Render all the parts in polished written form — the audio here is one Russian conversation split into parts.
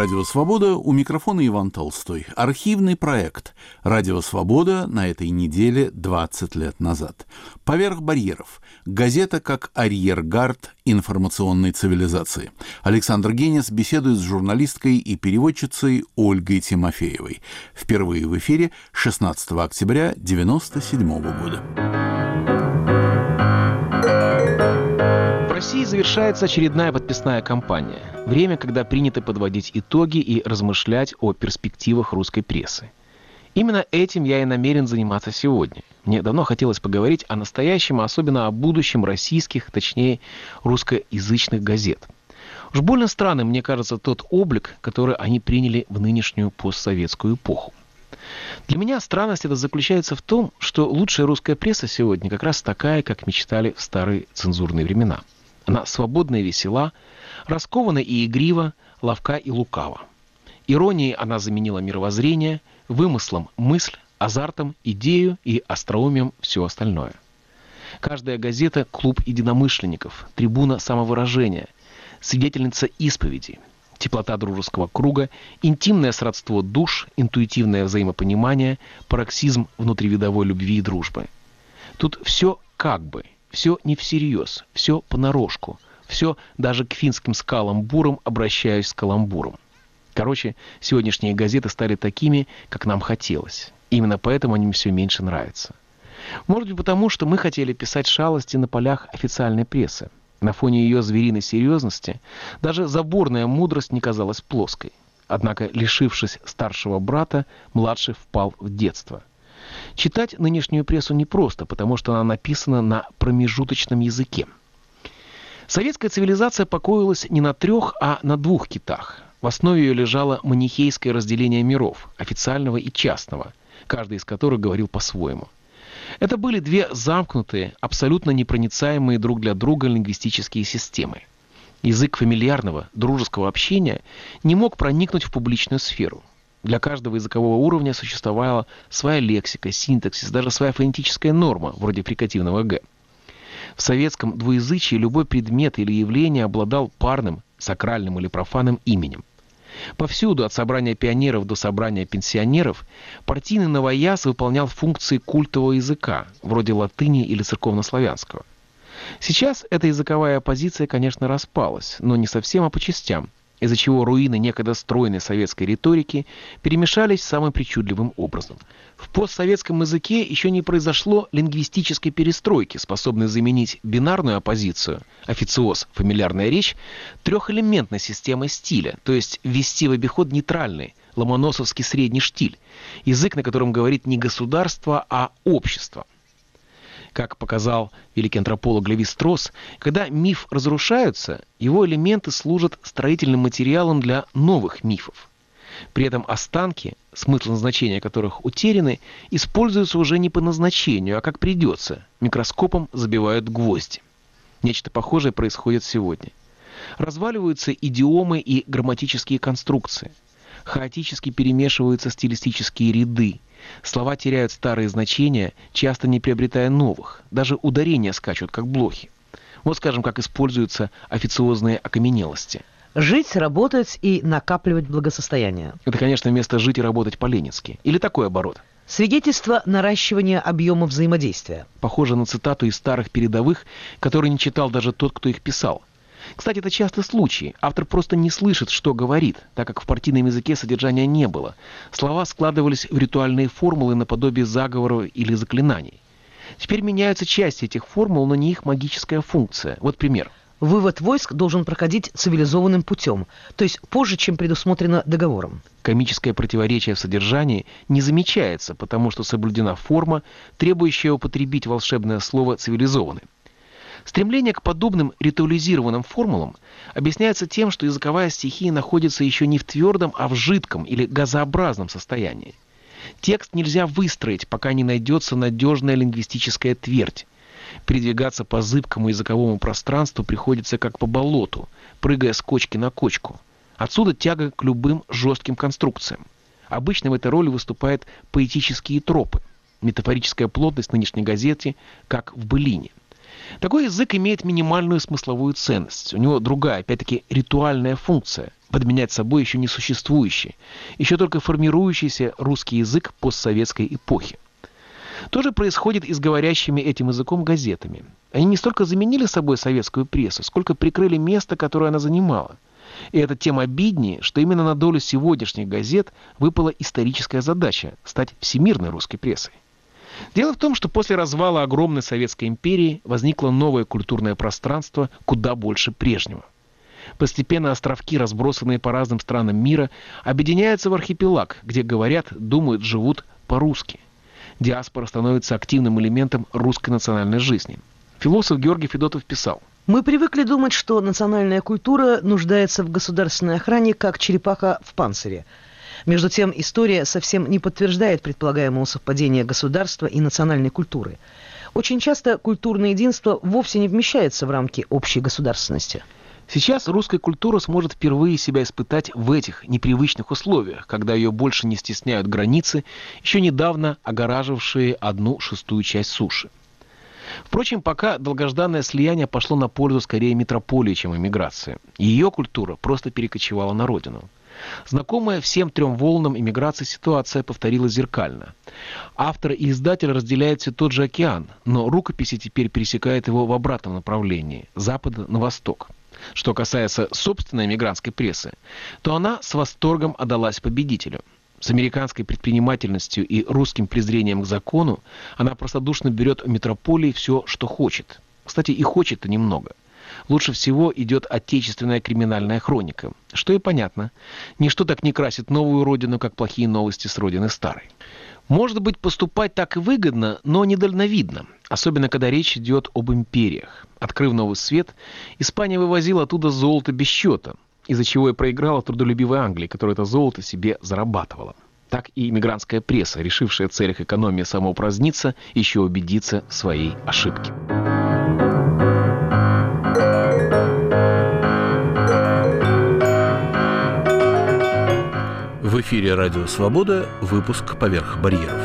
Радио «Свобода», у микрофона Иван Толстой. Архивный проект «Радио Свобода» на этой неделе 20 лет назад. «Поверх барьеров». Газета как арьергард информационной цивилизации. Александр Генис беседует с журналисткой и переводчицей Ольгой Тимофеевой. Впервые в эфире 16 октября 1997 года. В России завершается очередная подписная кампания. Время, когда принято подводить итоги и размышлять о перспективах русской прессы. Именно этим я и намерен заниматься сегодня. Мне давно хотелось поговорить о настоящем, а особенно о будущем российских, точнее, русскоязычных газет. Уж больно странным, мне кажется, тот облик, который они приняли в нынешнюю постсоветскую эпоху. Для меня странность эта заключается в том, что лучшая русская пресса сегодня как раз такая, как мечтали в старые цензурные времена. Она свободна и весела, раскована и игрива, ловка и лукава. Иронией она заменила мировоззрение, вымыслом мысль, азартом идею и остроумием все остальное. Каждая газета – клуб единомышленников, трибуна самовыражения, свидетельница исповеди, теплота дружеского круга, интимное сродство душ, интуитивное взаимопонимание, пароксизм внутривидовой любви и дружбы. Тут все как бы, все не всерьез, все понарошку, все даже к финским скаламбурам обращаюсь с каламбуром. Короче, сегодняшние газеты стали такими, как нам хотелось. Именно поэтому они мне все меньше нравятся. Может быть, потому что мы хотели писать шалости на полях официальной прессы. На фоне ее звериной серьезности даже заборная мудрость не казалась плоской. Однако, лишившись старшего брата, младший впал в детство. Читать нынешнюю прессу непросто, потому что она написана на промежуточном языке. Советская цивилизация покоилась не на 3, а на 2 китах. В основе ее лежало манихейское разделение миров, официального и частного, каждый из которых говорил по-своему. Это были 2 замкнутые, абсолютно непроницаемые друг для друга лингвистические системы. Язык фамильярного, дружеского общения не мог проникнуть в публичную сферу. Для каждого языкового уровня существовала своя лексика, синтаксис, даже своя фонетическая норма, вроде фрикативного «г». В советском двуязычии любой предмет или явление обладал парным, сакральным или профанным именем. Повсюду, от собрания пионеров до собрания пенсионеров, партийный новояз выполнял функции культового языка, вроде латыни или церковнославянского. Сейчас эта языковая оппозиция, конечно, распалась, но не совсем, а по частям, из-за чего руины некогда стройной советской риторики перемешались самым причудливым образом. В постсоветском языке еще не произошло лингвистической перестройки, способной заменить бинарную оппозицию, официоз, фамильярная речь, 3-элементной системой стиля, то есть ввести в обиход нейтральный, ломоносовский средний штиль, язык, на котором говорит не государство, а общество. Как показал великий антрополог Леви-Стросс, когда миф разрушается, его элементы служат строительным материалом для новых мифов. При этом останки, смысл назначения которых утеряны, используются уже не по назначению, а как придется. Микроскопом забивают гвозди. Нечто похожее происходит сегодня. Разваливаются идиомы и грамматические конструкции. Хаотически перемешиваются стилистические ряды. Слова теряют старые значения, часто не приобретая новых. Даже ударения скачут, как блохи. Вот, скажем, как используются официозные окаменелости. Жить, работать и накапливать благосостояние. Это, конечно, вместо жить и работать по-ленински. Или такой оборот. Свидетельство наращивания объема взаимодействия. Похоже на цитату из старых передовых, которые не читал даже тот, кто их писал. Кстати, это часто случай. Автор просто не слышит, что говорит, так как в партийном языке содержания не было. Слова складывались в ритуальные формулы наподобие заговоров или заклинаний. Теперь меняются части этих формул, но не их магическая функция. Вот пример. Вывод войск должен проходить цивилизованным путем, то есть позже, чем предусмотрено договором. Комическое противоречие в содержании не замечается, потому что соблюдена форма, требующая употребить волшебное слово «цивилизованный». Стремление к подобным ритуализированным формулам объясняется тем, что языковая стихия находится еще не в твердом, а в жидком или газообразном состоянии. Текст нельзя выстроить, пока не найдется надежная лингвистическая твердь. Передвигаться по зыбкому языковому пространству приходится как по болоту, прыгая с кочки на кочку. Отсюда тяга к любым жестким конструкциям. Обычно в этой роли выступают поэтические тропы, метафорическая плотность нынешней газеты, как в былине. Такой язык имеет минимальную смысловую ценность. У него другая, опять-таки, ритуальная функция – подменять собой еще не существующий, еще только формирующийся русский язык постсоветской эпохи. То же происходит и с говорящими этим языком газетами. Они не столько заменили собой советскую прессу, сколько прикрыли место, которое она занимала. И это тем обиднее, что именно на долю сегодняшних газет выпала историческая задача – стать всемирной русской прессой. Дело в том, что после развала огромной Советской империи возникло новое культурное пространство, куда больше прежнего. Постепенно островки, разбросанные по разным странам мира, объединяются в архипелаг, где говорят, думают, живут по-русски. Диаспора становится активным элементом русской национальной жизни. Философ Георгий Федотов писал: Мы привыкли думать, что национальная культура нуждается в государственной охране, как черепаха в панцире. Между тем, история совсем не подтверждает предполагаемого совпадения государства и национальной культуры. Очень часто культурное единство вовсе не вмещается в рамки общей государственности. Сейчас русская культура сможет впервые себя испытать в этих непривычных условиях, когда ее больше не стесняют границы, еще недавно огораживавшие 1/6 часть суши. Впрочем, пока долгожданное слияние пошло на пользу скорее метрополии, чем эмиграции. Ее культура просто перекочевала на родину. Знакомая всем 3 волнам эмиграции ситуация повторилась зеркально. Автор и издатель разделяют все тот же океан, но рукописи теперь пересекают его в обратном направлении – с запада на восток. Что касается собственной эмигрантской прессы, то она с восторгом отдалась победителю. С американской предпринимательностью и русским презрением к закону она простодушно берет у метрополии все, что хочет. Кстати, и хочет-то немного. Лучше всего идет отечественная криминальная хроника. Что и понятно. Ничто так не красит новую родину, как плохие новости с родины старой. Может быть, поступать так и выгодно, но недальновидно. Особенно, когда речь идет об империях. Открыв новый свет, Испания вывозила оттуда золото без счета, из-за чего и проиграла трудолюбивой Англии, которая это золото себе зарабатывала. Так и иммигрантская пресса, решившая в целях экономии самоупраздниться, еще убедится в своей ошибке. В эфире «Радио Свобода», выпуск «Поверх барьеров».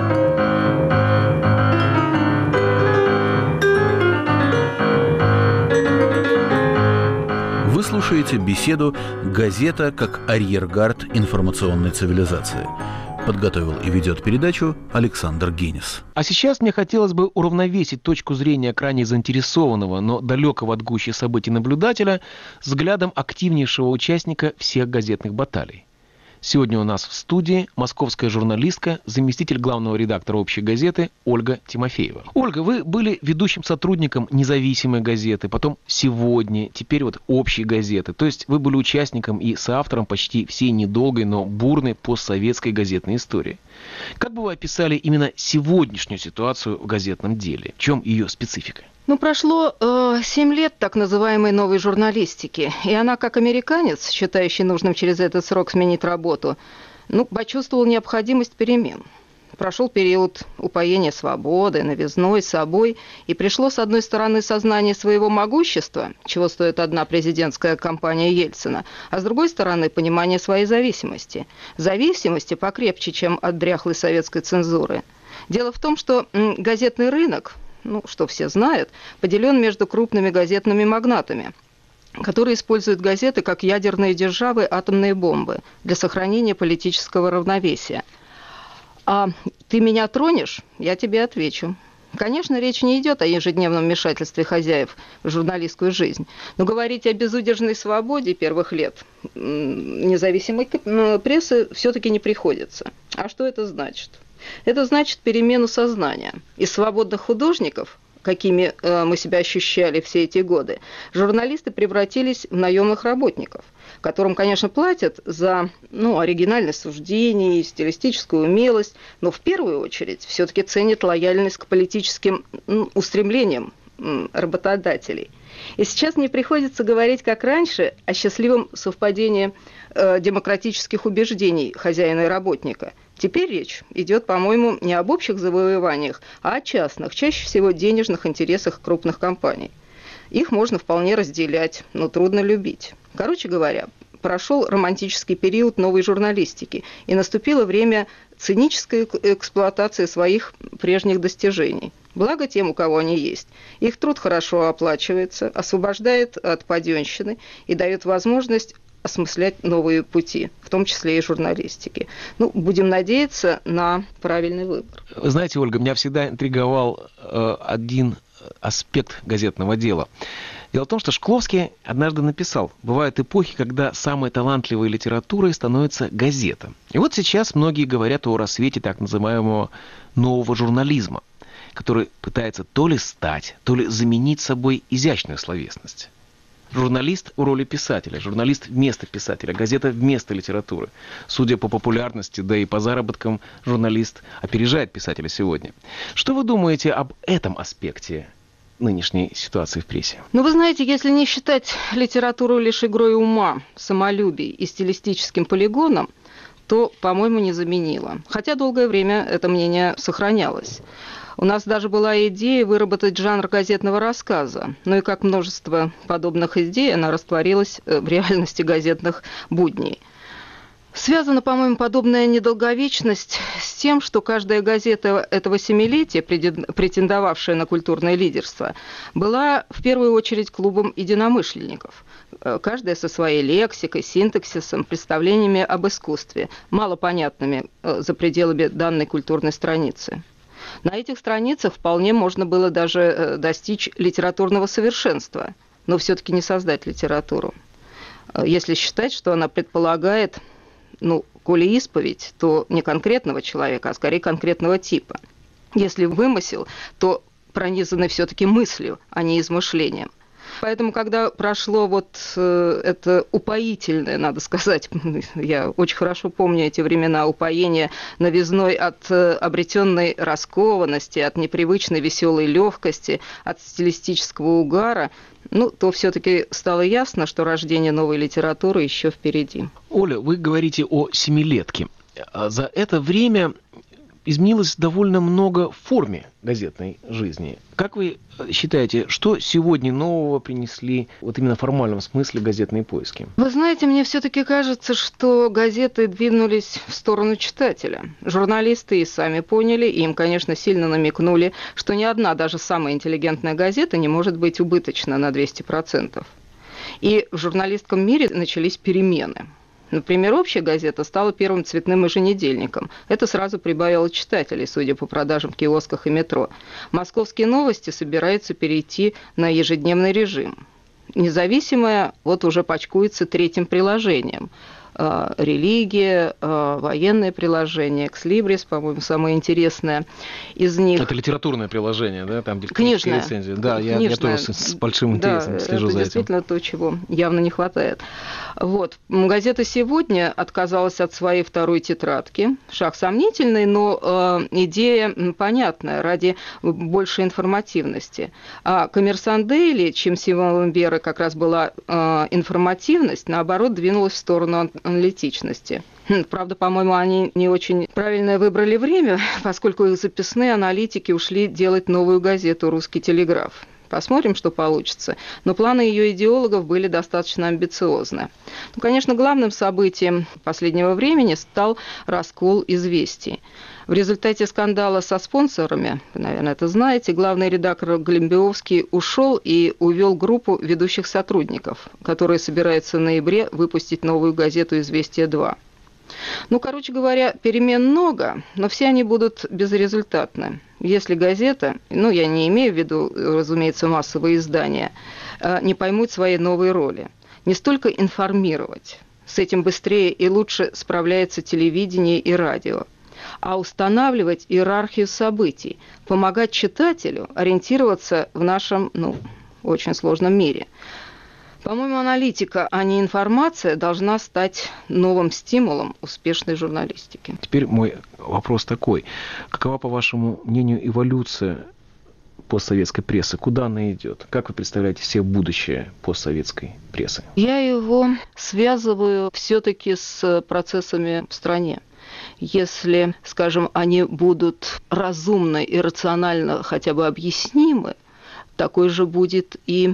Вы слушаете беседу «Газета как арьергард информационной цивилизации». Подготовил и ведет передачу Александр Генис. А сейчас мне хотелось бы уравновесить точку зрения крайне заинтересованного, но далекого от гущи событий наблюдателя взглядом активнейшего участника всех газетных баталий. Сегодня у нас в студии московская журналистка, заместитель главного редактора «Общей газеты» Ольга Тимофеева. Ольга, вы были ведущим сотрудником независимой газеты, потом «Сегодня», теперь вот «Общей газеты». То есть вы были участником и соавтором почти всей недолгой, но бурной постсоветской газетной истории. Как бы вы описали именно сегодняшнюю ситуацию в газетном деле? В чем ее специфика? Прошло 7 лет так называемой новой журналистики, и она, как американец, считающий нужным через этот срок сменить работу, почувствовал необходимость перемен. Прошел период упоения свободой, новизной, собой, и пришло, с одной стороны, сознание своего могущества, чего стоит одна президентская кампания Ельцина, а с другой стороны, понимание своей зависимости. Зависимости покрепче, чем от дряхлой советской цензуры. Дело в том, что газетный рынок, что все знают, поделен между крупными газетными магнатами, которые используют газеты как ядерные державы, атомные бомбы для сохранения политического равновесия. А ты меня тронешь, я тебе отвечу. Конечно, речь не идет о ежедневном вмешательстве хозяев в журналистскую жизнь, но говорить о безудержной свободе первых лет независимой прессы все-таки не приходится. А что это значит? Это значит перемену сознания. Из свободных художников, какими мы себя ощущали все эти годы, журналисты превратились в наемных работников, которым, конечно, платят за оригинальность суждений, стилистическую умелость, но в первую очередь все-таки ценят лояльность к политическим устремлениям работодателей. И сейчас мне приходится говорить, как раньше, о счастливом совпадении демократических убеждений хозяина и работника. Теперь речь идет, по-моему, не об общих завоеваниях, а о частных, чаще всего денежных интересах крупных компаний. Их можно вполне разделять, но трудно любить. Короче говоря, прошел романтический период новой журналистики, и наступило время цинической эксплуатации своих прежних достижений. Благо тем, у кого они есть. Их труд хорошо оплачивается, освобождает от паденщины и дает возможность осмыслять новые пути, в том числе и журналистики. Будем надеяться на правильный выбор. Вы знаете, Ольга, меня всегда интриговал один аспект газетного дела. Дело в том, что Шкловский однажды написал: бывают эпохи, когда самой талантливой литературой становится газета. И вот сейчас многие говорят о рассвете так называемого нового журнализма, который пытается то ли стать, то ли заменить собой изящную словесность. Журналист в роли писателя, журналист вместо писателя, газета вместо литературы. Судя по популярности, да и по заработкам, журналист опережает писателя сегодня. Что вы думаете об этом аспекте нынешней ситуации в прессе? Вы знаете, если не считать литературу лишь игрой ума, самолюбий и стилистическим полигоном, то, по-моему, не заменила. Хотя долгое время это мнение сохранялось. У нас даже была идея выработать жанр газетного рассказа. И как множество подобных идей, она растворилась в реальности газетных будней. Связана, по-моему, подобная недолговечность с тем, что каждая газета этого семилетия, претендовавшая на культурное лидерство, была в первую очередь клубом единомышленников. Каждая со своей лексикой, синтаксисом, представлениями об искусстве, малопонятными за пределами данной культурной страницы. На этих страницах вполне можно было даже достичь литературного совершенства, но все-таки не создать литературу. Если считать, что она предполагает, коли исповедь, то не конкретного человека, а скорее конкретного типа. Если вымысел, то пронизанный все-таки мыслью, а не измышлением. Поэтому, когда прошло это упоительное, надо сказать, я очень хорошо помню эти времена упоения новизной от обретенной раскованности, от непривычной веселой легкости, от стилистического угара, то все-таки стало ясно, что рождение новой литературы еще впереди. Оля, вы говорите о семилетке. За это время изменилось довольно много в форме газетной жизни. Как вы считаете, что сегодня нового принесли именно в формальном смысле газетные поиски? Вы знаете, мне все-таки кажется, что газеты двинулись в сторону читателя. Журналисты и сами поняли, и им, конечно, сильно намекнули, что ни одна, даже самая интеллигентная газета не может быть убыточна на 200%. И в журналистском мире начались перемены. Например, «Общая газета» стала первым цветным еженедельником. Это сразу прибавило читателей, судя по продажам в киосках и метро. «Московские новости» собираются перейти на ежедневный режим. «Независимая» уже почкуется третьим приложением. Религия, военное приложение, «Экслибрис», по-моему, самое интересное из них. Это литературное приложение, да? Там книжная рецензии. Да, я тоже с большим интересом слежу за этим. Это действительно то, чего явно не хватает. Газета «Сегодня» отказалась от своей второй тетрадки. Шаг сомнительный, но идея понятная, ради большей информативности. А «Коммерсант Дейли», чем символом веры как раз была информативность, наоборот, двинулась в сторону аналитичности. Правда, по-моему, они не очень правильно выбрали время, поскольку их записные аналитики ушли делать новую газету «Русский телеграф». Посмотрим, что получится. Но планы ее идеологов были достаточно амбициозны. Конечно, главным событием последнего времени стал раскол «Известий». В результате скандала со спонсорами, вы, наверное, это знаете, главный редактор Глембиовский ушел и увел группу ведущих сотрудников, которые собираются в ноябре выпустить новую газету «Известия-2». Короче говоря, перемен много, но все они будут безрезультатны. Если газета, я не имею в виду, разумеется, массовые издания, не поймут своей новой роли. Не столько информировать, с этим быстрее и лучше справляется телевидение и радио, а устанавливать иерархию событий, помогать читателю ориентироваться в нашем, очень сложном мире. По-моему, аналитика, а не информация, должна стать новым стимулом успешной журналистики. Теперь мой вопрос такой. Какова, по вашему мнению, эволюция постсоветской прессы? Куда она идет? Как вы представляете себе будущее постсоветской прессы? Я его связываю все-таки с процессами в стране. Если, скажем, они будут разумно и рационально хотя бы объяснимы, такой же будет и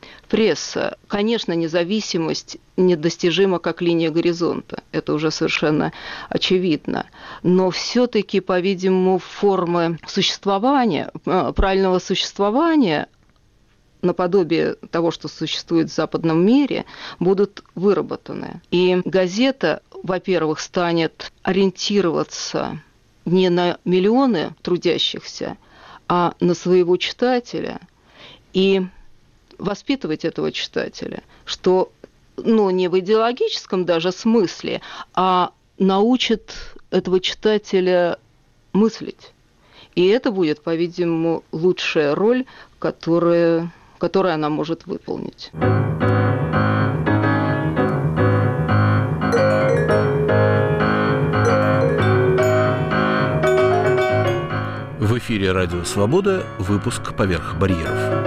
пресса. Конечно, независимость недостижима как линия горизонта. Это уже совершенно очевидно. Но все-таки, по-видимому, формы существования, правильного существования, наподобие того, что существует в западном мире, будут выработаны. И газета, во-первых, станет ориентироваться не на миллионы трудящихся, а на своего читателя и воспитывать этого читателя, что, не в идеологическом даже смысле, а научит этого читателя мыслить. И это будет, по-видимому, лучшая роль, которую она может выполнить. В эфире «Радио Свобода», выпуск «Поверх барьеров».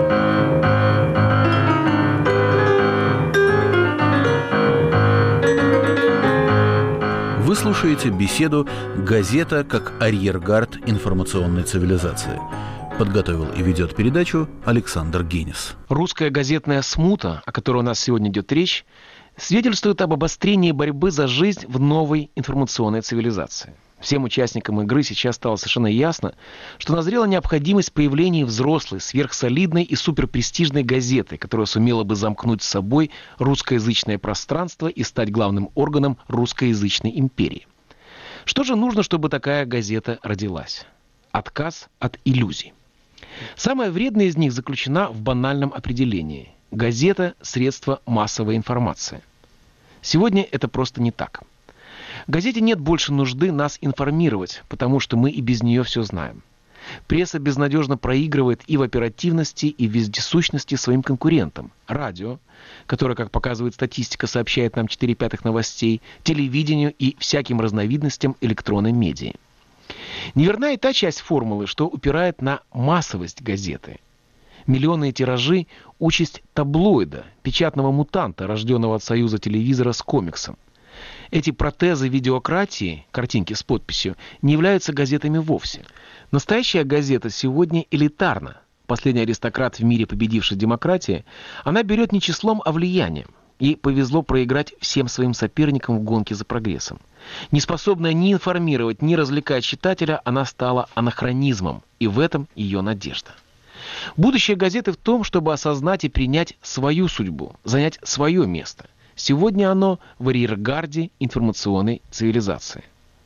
Вы слушаете беседу «Газета как арьергард информационной цивилизации». Подготовил и ведет передачу Александр Генис. Русская газетная смута, о которой у нас сегодня идет речь, свидетельствует об обострении борьбы за жизнь в новой информационной цивилизации. Всем участникам игры сейчас стало совершенно ясно, что назрела необходимость появления взрослой, сверхсолидной и суперпрестижной газеты, которая сумела бы замкнуть с собой русскоязычное пространство и стать главным органом русскоязычной империи. Что же нужно, чтобы такая газета родилась? Отказ от иллюзий. Самая вредная из них заключена в банальном определении. Газета – средство массовой информации. Сегодня это просто не так. Газете нет больше нужды нас информировать, потому что мы и без нее все знаем. Пресса безнадежно проигрывает и в оперативности, и в вездесущности своим конкурентам. Радио, которое, как показывает статистика, сообщает нам 4/5 новостей, телевидению и всяким разновидностям электронной медиа. Неверна и та часть формулы, что упирает на массовость газеты. Миллионные тиражи – участь таблоида, печатного мутанта, рожденного от союза телевизора с комиксом. Эти протезы видеократии, картинки с подписью, не являются газетами вовсе. Настоящая газета сегодня элитарна. Последний аристократ в мире, победивший демократии, она берет не числом, а влиянием. Ей повезло проиграть всем своим соперникам в гонке за прогрессом. Неспособная ни информировать, ни развлекать читателя, она стала анахронизмом, и в этом ее надежда. Будущее газеты в том, чтобы осознать и принять свою судьбу, занять свое место. Сегодня оно в арьергарде информационной цивилизации.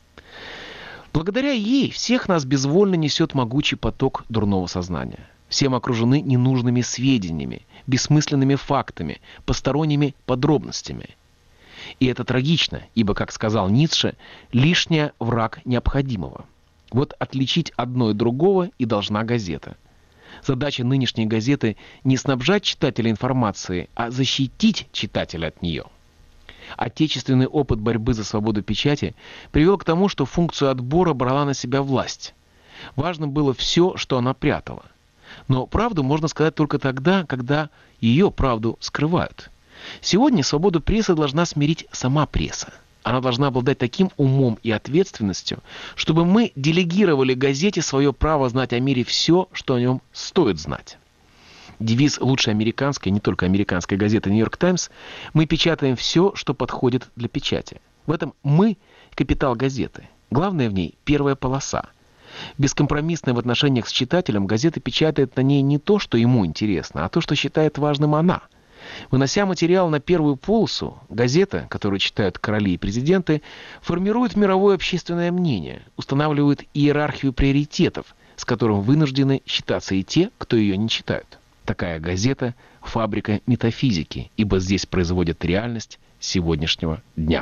Благодаря ей всех нас безвольно несет могучий поток дурного сознания. Всем окружены ненужными сведениями, бессмысленными фактами, посторонними подробностями. И это трагично, ибо, как сказал Ницше, лишнее враг необходимого. Вот отличить одно и другого и должна газета. Задача нынешней газеты не снабжать читателя информацией, а защитить читателя от нее. Отечественный опыт борьбы за свободу печати привел к тому, что функцию отбора брала на себя власть. Важно было все, что она прятала. Но правду можно сказать только тогда, когда ее правду скрывают. Сегодня свободу прессы должна смирить сама пресса. Она должна обладать таким умом и ответственностью, чтобы мы делегировали газете свое право знать о мире все, что о нем стоит знать. Девиз лучшей американской, не только американской газеты «Нью-Йорк Таймс» – мы печатаем все, что подходит для печати. В этом «мы» – капитал газеты. Главное в ней – первая полоса. Бескомпромиссная в отношениях с читателем, газета печатает на ней не то, что ему интересно, а то, что считает важным она. Вынося материал на первую полосу, газета, которую читают короли и президенты, формирует мировое общественное мнение, устанавливает иерархию приоритетов, с которым вынуждены считаться и те, кто ее не читают. Такая газета – фабрика метафизики, ибо здесь производят реальность сегодняшнего дня.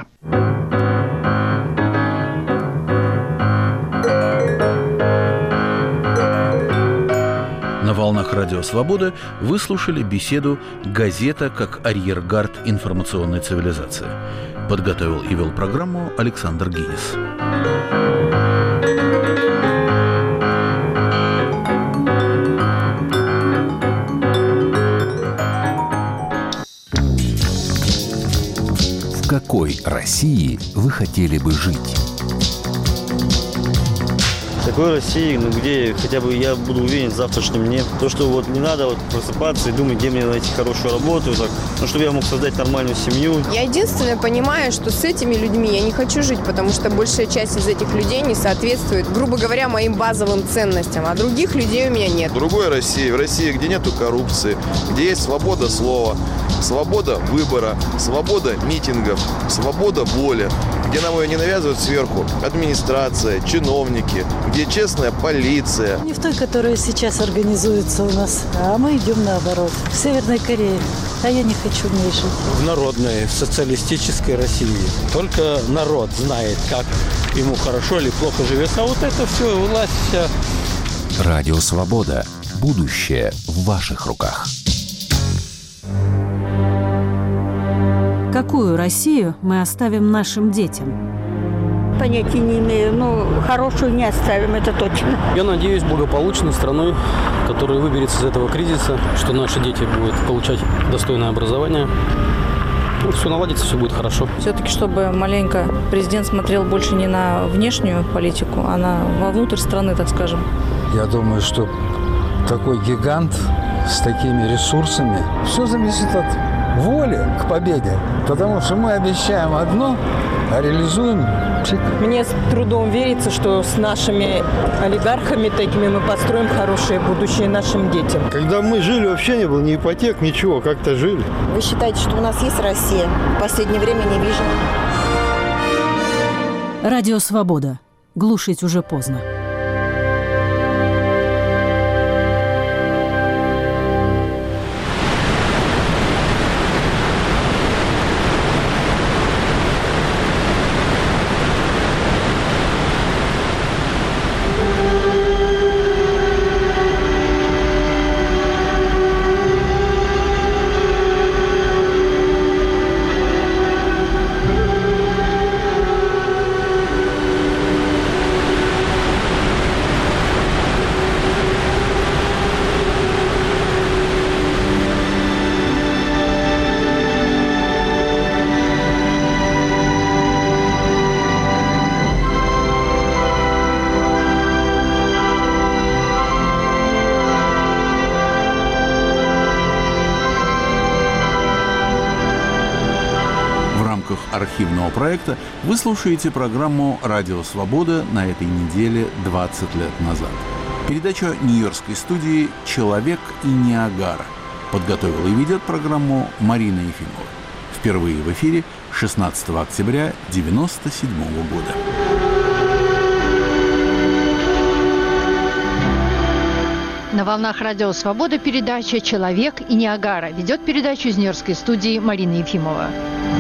На волнах «Радио Свобода» вы слушали беседу «Газета как арьергард информационной цивилизации». Подготовил и вел программу Александр Генис. В какой России вы хотели бы жить? Такой России, где хотя бы я буду уверен в завтрашнем дне. То, что вот не надо вот просыпаться и думать, где мне найти хорошую работу, так, чтобы я мог создать нормальную семью. Я единственное понимаю, что с этими людьми я не хочу жить, потому что большая часть из этих людей не соответствует, грубо говоря, моим базовым ценностям, а других людей у меня нет. Другой России, в России, где нету коррупции, где есть свобода слова, свобода выбора, свобода митингов, свобода воли, где нам ее не навязывают сверху администрация, чиновники, где честная полиция. Не в той, которая сейчас организуется у нас, а мы идем наоборот. В Северной Корее. А я не хочу в ней жить. В народной, социалистической России. Только народ знает, как ему хорошо или плохо живется. А вот это все, власть вся. Радио «Свобода». Будущее в ваших руках. Какую Россию мы оставим нашим детям? Понятия не имею, но хорошую не оставим, это точно. Я надеюсь, благополучной страной, которая выберется из этого кризиса, что наши дети будут получать достойное образование. Все наладится, все будет хорошо. Все-таки, чтобы маленько президент смотрел больше не на внешнюю политику, а вовнутрь страны, так скажем. Я думаю, что такой гигант с такими ресурсами, все зависит от воли к победе. Потому что мы обещаем одно, а реализуем пшик. Мне с трудом верится, что с нашими олигархами такими мы построим хорошее будущее нашим детям. Когда мы жили, вообще не было ни ипотек, ничего, как-то жили. Вы считаете, что у нас есть Россия? В последнее время не вижу. Радио «Свобода». Глушить уже поздно. Архивного проекта вы слушаете программу «Радио Свобода» на этой неделе 20 лет назад. Передача нью-йоркской студии «Человек и Ниагара». Подготовила и ведет программу Марина Ефимова. Впервые в эфире 16 октября 1997 года. На волнах Радио Свобода передача «Человек и Ниагара». Ведет передачу из нью-йоркской студии Марина Ефимова.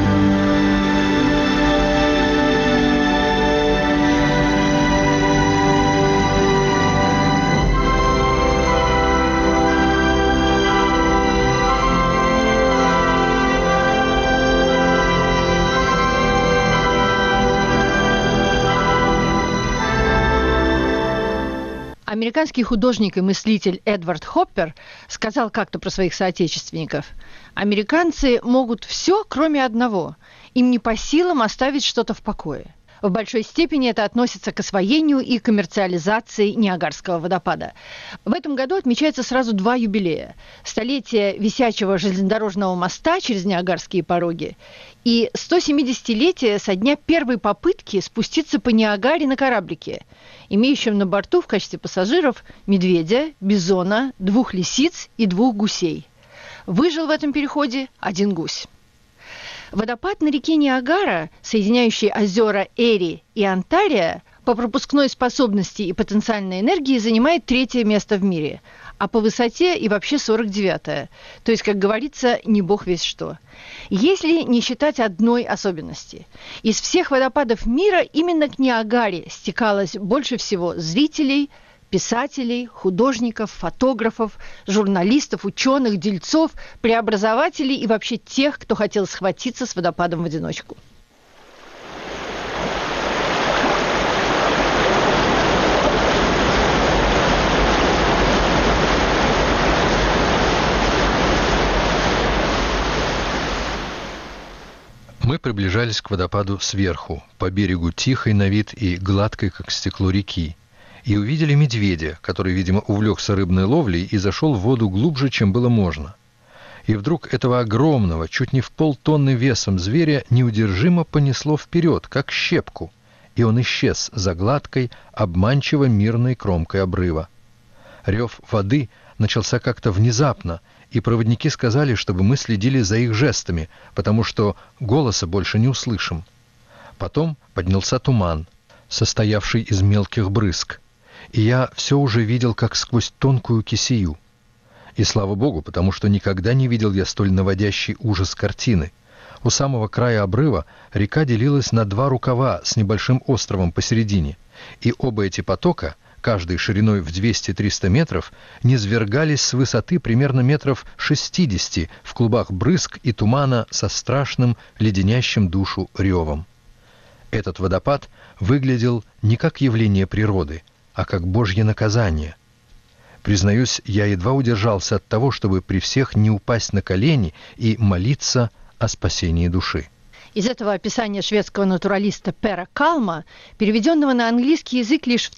Американский художник и мыслитель Эдвард Хоппер сказал как-то про своих соотечественников: «Американцы могут все, кроме одного. Им не по силам оставить что-то в покое». В большой степени это относится к освоению и коммерциализации Ниагарского водопада. В этом году отмечается сразу два юбилея. Столетие висячего железнодорожного моста через Ниагарские пороги и 170-летие со дня первой попытки спуститься по Ниагаре на кораблике, имеющем на борту в качестве пассажиров медведя, бизона, 2 лисиц и 2 гусей. Выжил в этом переходе 1 гусь. Водопад на реке Ниагара, соединяющий озера Эри и Онтарио, по пропускной способности и потенциальной энергии занимает 3-е место в мире, а по высоте и вообще 49-е. То есть, как говорится, не бог весть что. Если не считать одной особенности. Из всех водопадов мира именно к Ниагаре стекалось больше всего зрителей, писателей, художников, фотографов, журналистов, ученых, дельцов, преобразователей и вообще тех, кто хотел схватиться с водопадом в одиночку. Мы приближались к водопаду сверху, по берегу тихой на вид и гладкой, как стекло реки. и увидели медведя, который, видимо, увлекся рыбной ловлей и зашел в воду глубже, чем было можно. И вдруг этого огромного, чуть не в полтонны весом зверя неудержимо понесло вперед, как щепку, и он исчез за гладкой, обманчиво мирной кромкой обрыва. Рев воды начался как-то внезапно, и проводники сказали, чтобы мы следили за их жестами, потому что голоса больше не услышим. Потом поднялся туман, состоявший из мелких брызг, и я все уже видел, как сквозь тонкую кисею. И слава богу, потому что никогда не видел я столь наводящий ужас картины. У самого края обрыва река делилась на два рукава с небольшим островом посередине, и оба эти потока, каждый шириной в 200-300 метров, низвергались с высоты примерно метров 60 в клубах брызг и тумана со страшным, леденящим душу ревом. Этот водопад выглядел не как явление природы, а как Божье наказание. Признаюсь, я едва удержался от того, чтобы при всех не упасть на колени и молиться о спасении души. Из этого описания шведского натуралиста Пера Калма, переведенного на английский язык лишь в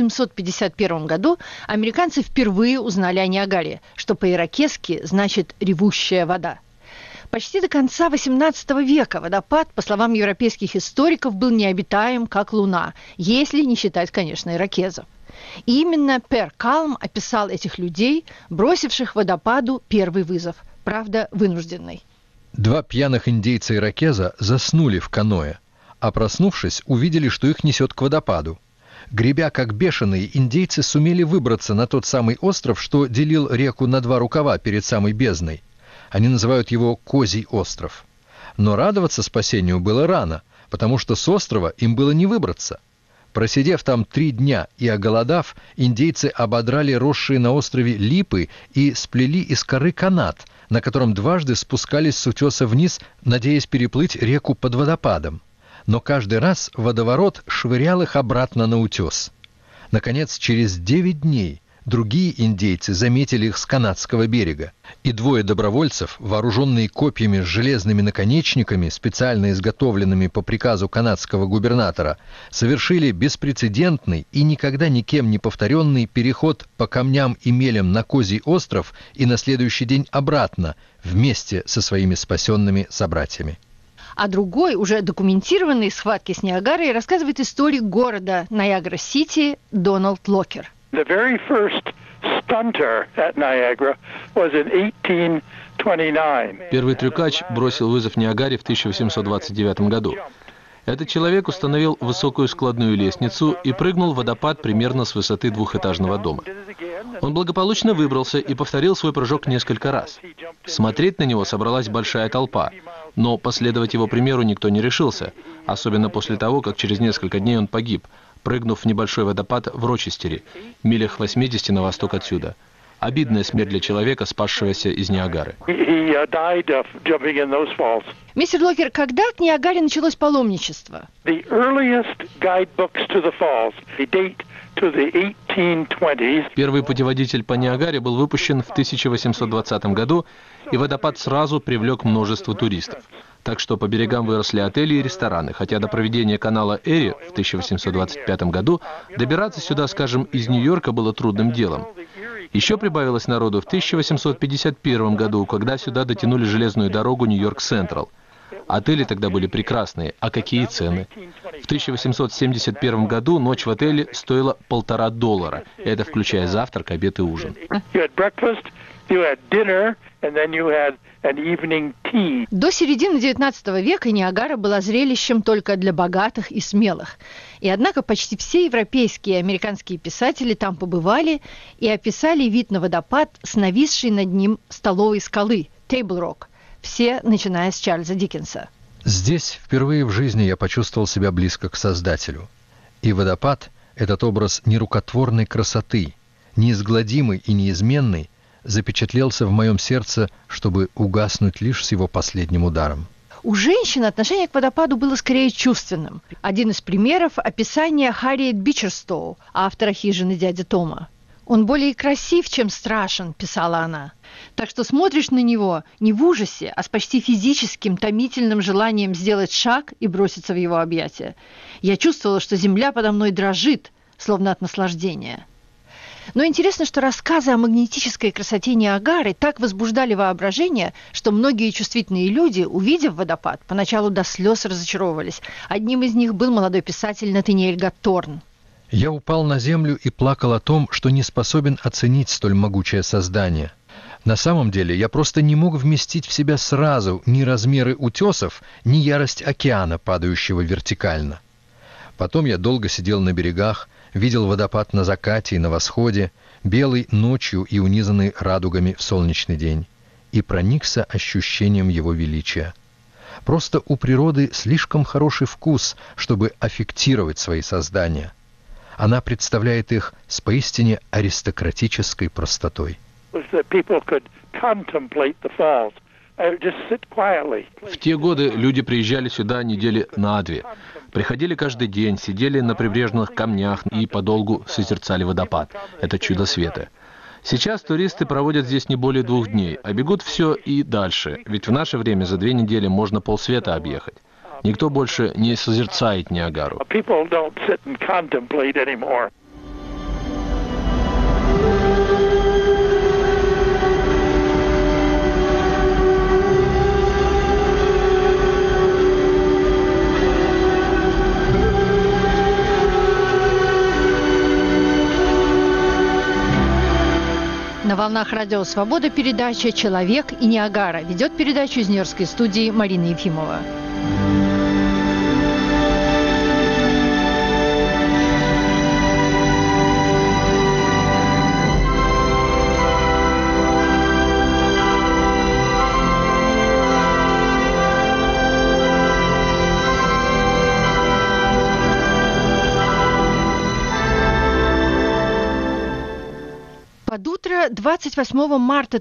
1751 году, американцы впервые узнали о Ниагаре, что по-иракесски значит «ревущая вода». Почти до конца XVIII века водопад, по словам европейских историков, был необитаем, как Луна, если не считать, конечно, иракезов. И именно Пер Калм описал этих людей, бросивших водопаду первый вызов, правда, вынужденный. Два пьяных индейца-иракеза заснули в каноэ, а проснувшись, увидели, что их несет к водопаду. Гребя как бешеные, индейцы сумели выбраться на тот самый остров, что делил реку на два рукава перед самой бездной. Они называют его Козий остров. Но радоваться спасению было рано, потому что с острова им было не выбраться. Просидев там 3 дня и оголодав, индейцы ободрали росшие на острове липы и сплели из коры канат, на котором дважды спускались с утеса вниз, надеясь переплыть реку под водопадом. Но каждый раз водоворот швырял их обратно на утес. Наконец, через 9 дней другие индейцы заметили их с канадского берега, и 2 добровольцев, вооруженные копьями с железными наконечниками, специально изготовленными по приказу канадского губернатора, совершили беспрецедентный и никогда никем не повторенный переход по камням и мелям на Козий остров и на следующий день обратно, вместе со своими спасенными собратьями. А другой, уже документированный схватки с Ниагарой, рассказывает историк города Ниагара-Сити Дональд Локер. The very first stunter at Niagara was in 1829. Первый трюкач бросил вызов Ниагаре в 1829 году. Этот человек установил высокую складную лестницу и прыгнул в водопад примерно с высоты 2-этажного дома. Он благополучно выбрался и повторил свой прыжок несколько раз. Смотреть на него собралась большая толпа, но последовать его примеру никто не решился, особенно после того, как через несколько дней он погиб, прыгнув в небольшой водопад в Рочестере, милях 80 на восток отсюда. Обидная смерть для человека, спасшегося из Ниагары. Мистер Локер, когда к Ниагаре началось паломничество? Первый путеводитель по Ниагаре был выпущен в 1820 году, и водопад сразу привлек множество туристов. Так что по берегам выросли отели и рестораны, хотя до проведения канала Эри в 1825 году добираться сюда, скажем, из Нью-Йорка было трудным делом. Еще прибавилось народу в 1851 году, когда сюда дотянули железную дорогу Нью-Йорк-Централ. Отели тогда были прекрасные, а какие цены? В 1871 году ночь в отеле стоила $1,5, это включая завтрак, обед и ужин. До середины XIX века Ниагара была зрелищем только для богатых и смелых. И однако почти все европейские и американские писатели там побывали и описали вид на водопад с нависшей над ним столовой скалы Тейбл-Рок. Все, начиная с Чарльза Диккенса. Здесь впервые в жизни я почувствовал себя близко к Создателю. И водопад, этот образ нерукотворной красоты, неизгладимый и неизменный, запечатлелся в моем сердце, чтобы угаснуть лишь с его последним ударом. У женщин отношение к водопаду было скорее чувственным. Один из примеров – описание Харриет Бичерстоу, автора «Хижины дяди Тома». «Он более красив, чем страшен», – писала она. «Так что смотришь на него не в ужасе, а с почти физическим, томительным желанием сделать шаг и броситься в его объятия. Я чувствовала, что земля подо мной дрожит, словно от наслаждения. Но интересно, что рассказы о магнетической красоте Ниагары так возбуждали воображение, что многие чувствительные люди, увидев водопад, поначалу до слез разочаровывались. Одним из них был молодой писатель Натаниэль Гатторн. «Я упал на землю и плакал о том, что не способен оценить столь могучее создание. На самом деле я просто не мог вместить в себя сразу ни размеры утесов, ни ярость океана, падающего вертикально. Потом я долго сидел на берегах, видел водопад на закате и на восходе, белый ночью и унизанный радугами в солнечный день, и проникся ощущением его величия. Просто у природы слишком хороший вкус, чтобы аффектировать свои создания. Она представляет их с поистине аристократической простотой». В те годы люди приезжали сюда недели на 2. Приходили каждый день, сидели на прибрежных камнях и подолгу созерцали водопад. Это чудо света. Сейчас туристы проводят здесь не более 2 дней, а бегут все и дальше. Ведь в наше время за 2 недели можно полсвета объехать. Никто больше не созерцает Ниагару. На волнах Радио Свобода передача «Человек и Ниагара». Ведет передачу из Нью-Йоркской студии Марина Ефимова. Под утро 28 марта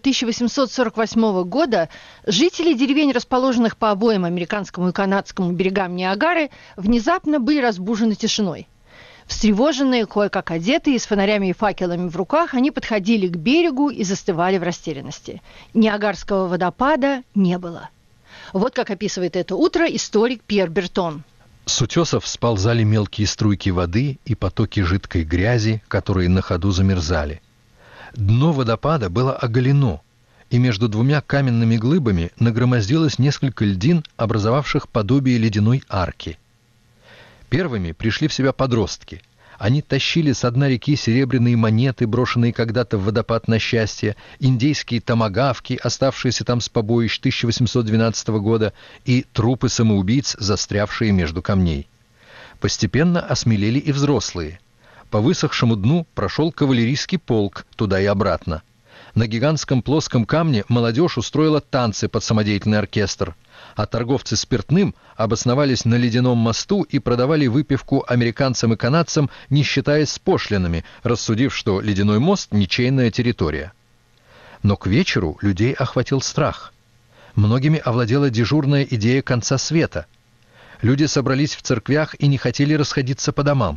1848 года жители деревень, расположенных по обоим американскому и канадскому берегам Ниагары, внезапно были разбужены тишиной. Встревоженные, кое-как одетые, с фонарями и факелами в руках, они подходили к берегу и застывали в растерянности. Ниагарского водопада не было. Вот как описывает это утро историк Пьер Бертон. С утесов сползали мелкие струйки воды и потоки жидкой грязи, которые на ходу замерзали. Дно водопада было оголено, и между 2 каменными глыбами нагромоздилось несколько льдин, образовавших подобие ледяной арки. Первыми пришли в себя подростки. Они тащили с дна реки серебряные монеты, брошенные когда-то в водопад на счастье, индейские томагавки, оставшиеся там с побоищ 1812 года, и трупы самоубийц, застрявшие между камней. Постепенно осмелели и взрослые. По высохшему дну прошел кавалерийский полк туда и обратно. На гигантском плоском камне молодежь устроила танцы под самодеятельный оркестр, а торговцы спиртным обосновались на ледяном мосту и продавали выпивку американцам и канадцам, не считаясь с пошлинами, рассудив, что ледяной мост – ничейная территория. Но к вечеру людей охватил страх. Многими овладела дежурная идея конца света. Люди собрались в церквях и не хотели расходиться по домам.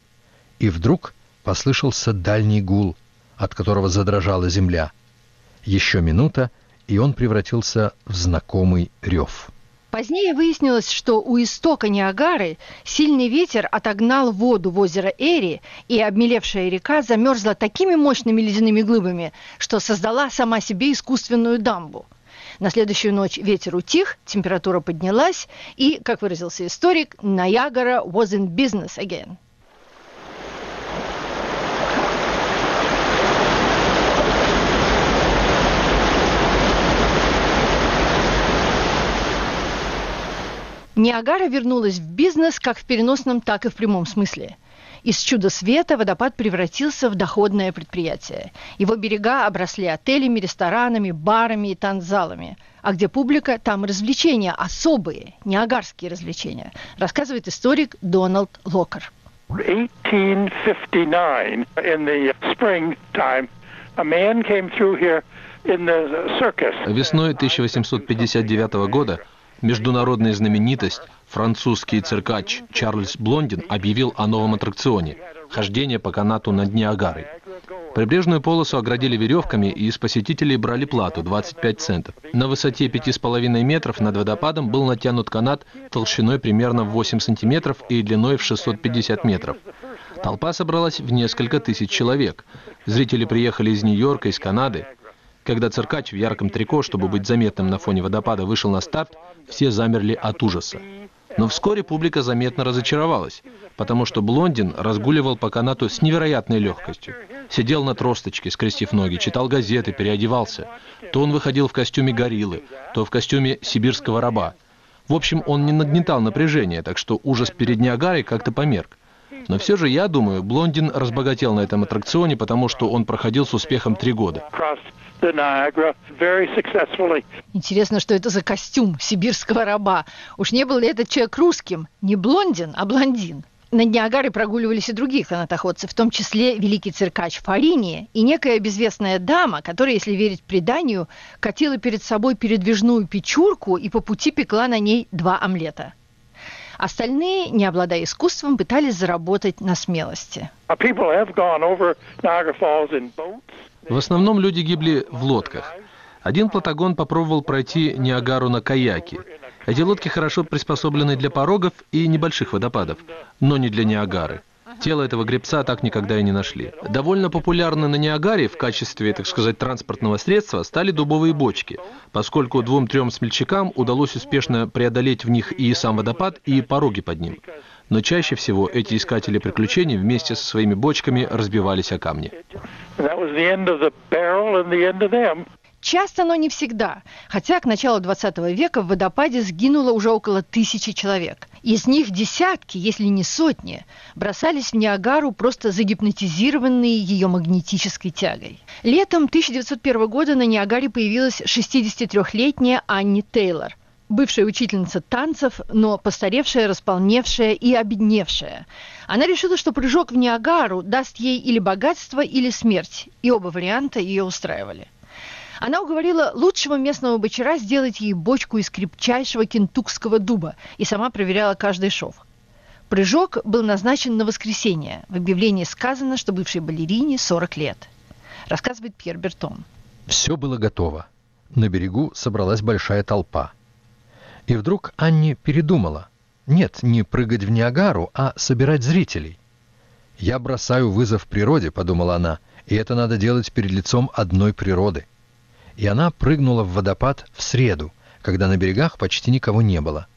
И вдруг послышался дальний гул, от которого задрожала земля. Еще минута, и он превратился в знакомый рев. Позднее выяснилось, что у истока Ниагары сильный ветер отогнал воду в озеро Эри, и обмелевшая река замерзла такими мощными ледяными глыбами, что создала сама себе искусственную дамбу. На следующую ночь ветер утих, температура поднялась, и, как выразился историк, Ниагара was in business again. Ниагара вернулась в бизнес как в переносном, так и в прямом смысле. Из чуда света водопад превратился в доходное предприятие. Его берега обросли отелями, ресторанами, барами и танцзалами. А где публика, там развлечения особые, ниагарские развлечения, рассказывает историк Дональд Локер. In 1859, in the springtime, a man came through here in the circus. Весной 1859 года международная знаменитость, французский циркач Чарльз Блондин объявил о новом аттракционе – хождение по канату над Ниагарой. Прибрежную полосу оградили веревками, и с посетителей брали плату – 25 центов. На высоте 5,5 метров над водопадом был натянут канат толщиной примерно в 8 сантиметров и длиной в 650 метров. Толпа собралась в несколько тысяч человек. Зрители приехали из Нью-Йорка, из Канады. Когда циркач в ярком трико, чтобы быть заметным на фоне водопада, вышел на старт, все замерли от ужаса. Но вскоре публика заметно разочаровалась, потому что Блондин разгуливал по канату с невероятной легкостью. Сидел на тросточке, скрестив ноги, читал газеты, переодевался. То он выходил в костюме гориллы, то в костюме сибирского раба. В общем, он не нагнетал напряжение, так что ужас перед Ниагарой как-то померк. Но все же, я думаю, Блондин разбогател на этом аттракционе, потому что он проходил с успехом 3 года. Интересно, что это за костюм сибирского раба. Уж не был ли этот человек русским? Не блондин, а блондин. Над Ниагарой прогуливались и другие канатоходцы, в том числе великий циркач Фарини и некая безвестная дама, которая, если верить преданию, катила перед собой передвижную печурку и по пути пекла на ней 2 омлета. Остальные, не обладая искусством, пытались заработать на смелости. В основном люди гибли в лодках. Один плотогон попробовал пройти Ниагару на каяке. Эти лодки хорошо приспособлены для порогов и небольших водопадов, но не для Ниагары. Тело этого гребца так никогда и не нашли. Довольно популярны на Ниагаре в качестве, так сказать, транспортного средства стали дубовые бочки, поскольку 2-3 смельчакам удалось успешно преодолеть в них и сам водопад, и пороги под ним. Но чаще всего эти искатели приключений вместе со своими бочками разбивались о камни. Часто, но не всегда. Хотя к началу 20 века в водопаде сгинуло уже около 1000 человек. Из них десятки, если не сотни, бросались в Ниагару, просто загипнотизированные ее магнетической тягой. Летом 1901 года на Ниагаре появилась 63-летняя Анни Тейлор, бывшая учительница танцев, но постаревшая, располневшая и обедневшая. Она решила, что прыжок в Ниагару даст ей или богатство, или смерть, и оба варианта ее устраивали. Она уговорила лучшего местного бочара сделать ей бочку из крепчайшего кентукского дуба и сама проверяла каждый шов. Прыжок был назначен на воскресенье. В объявлении сказано, что бывшей балерине 40 лет. Рассказывает Пьер Бертон. Все было готово. На берегу собралась большая толпа. И вдруг Анни передумала. Нет, не прыгать в Ниагару, а собирать зрителей. «Я бросаю вызов природе», — подумала она, — «и это надо делать перед лицом одной природы». И она прыгнула в водопад в среду, когда на берегах почти никого не было.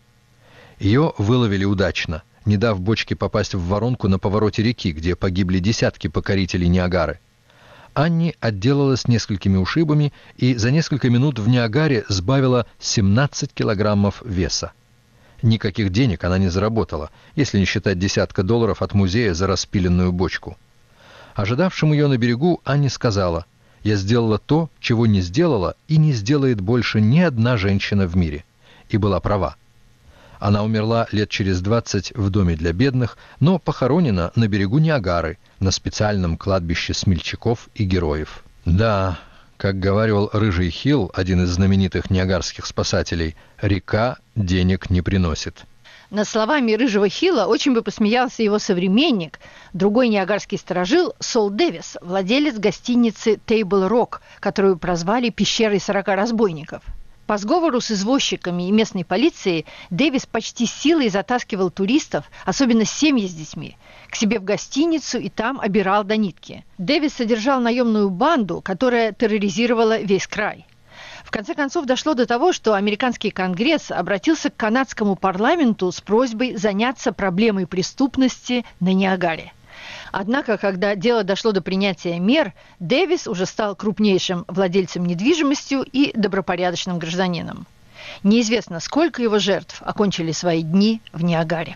Ее выловили удачно, не дав бочке попасть в воронку на повороте реки, где погибли десятки покорителей Ниагары. Анни отделалась несколькими ушибами и за несколько минут в Ниагаре сбавила 17 килограммов веса. Никаких денег она не заработала, если не считать $10 от музея за распиленную бочку. Ожидавшим ее на берегу Анни сказала: «Я сделала то, чего не сделала и не сделает больше ни одна женщина в мире». И была права. Она умерла лет через 20 в доме для бедных, но похоронена на берегу Ниагары, на специальном кладбище смельчаков и героев. Да, как говаривал Рыжий Хилл, один из знаменитых ниагарских спасателей, река денег не приносит. Над словами Рыжего Хилла очень бы посмеялся его современник, другой ниагарский сторожил Сол Дэвис, владелец гостиницы Table Rock, которую прозвали «Пещерой 40 разбойников». По сговору с извозчиками и местной полицией Дэвис почти силой затаскивал туристов, особенно семьи с детьми, к себе в гостиницу и там обирал до нитки. Дэвис содержал наемную банду, которая терроризировала весь край. В конце концов дошло до того, что американский конгресс обратился к канадскому парламенту с просьбой заняться проблемой преступности на Ниагаре. Однако, когда дело дошло до принятия мер, Дэвис уже стал крупнейшим владельцем недвижимостью и добропорядочным гражданином. Неизвестно, сколько его жертв окончили свои дни в Ниагаре.